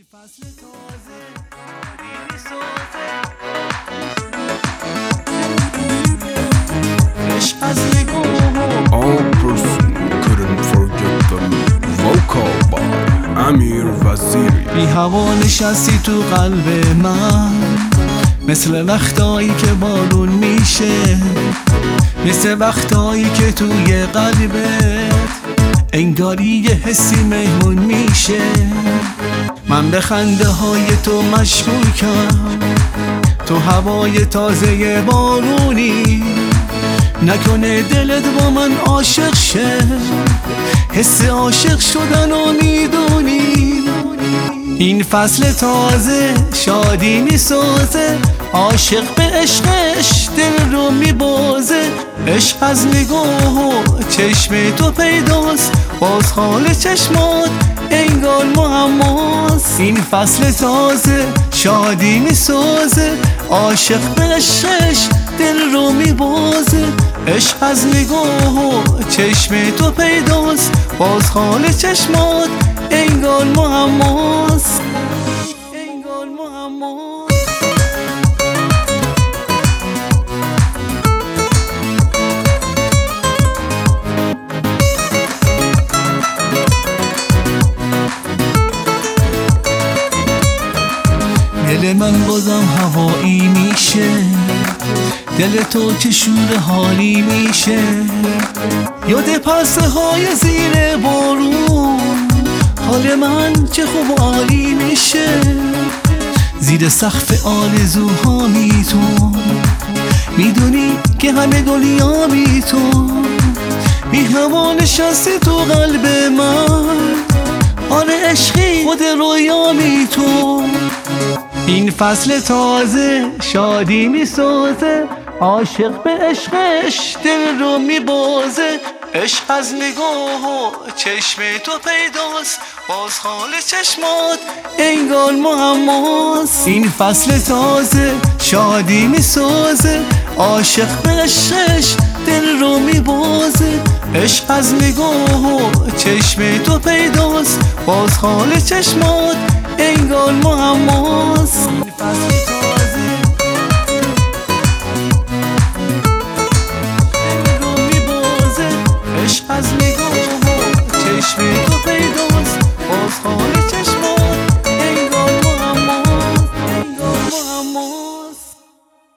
فصل تازه میسازه عشق از نگاه All person couldn't forget the vocal by امیر وزیری. بی هوا نشستی تو قلب من، مثل وقتایی که بارون میشه، مثل وقتایی که توی قلبت انگاری یه حسی مهمون میشه. من به خنده های تو مشکوکم، تو هوای تازه بارونی، نکنه دلت با من عاشق شه، حس عاشق شدن و میدونی. این فصل تازه شادی میسازه، عاشق به عشقش دل رو میبازه. عشق از نگاه و چشم تو پیداست، باز حال چشمات انگار معماست. این فصل تازه شادی میسازه، عاشق به عشقش دل رو میبازه. عشق از نگاه و چشم تو پیداست، باز حال چشمات انگار معماست، انگار معماست. دل من بازم هوایی میشه، دل تو که شور حالی میشه. یاد پرسه های زیر بارون، حال من چه خوب و عالی میشه. زیر سقف آرزوها میتون، میدونی که همه دنیا میتون. بی هوا نشستی تو قلب من، آره عشقی خود رویا میتون. این فصل تازه شادی میسازه، عاشق به عشقش دل رو میبازه. عشق از نگاه و چشم تو پیداست، باز حال چشمات انگار معماست. این فصل تازه شادی میسازه، عاشق به عشقش دل رو میبازه. عشق از نگاه و چشم تو پیداست، باز حال چشمات انگار معماست. این فصل تازه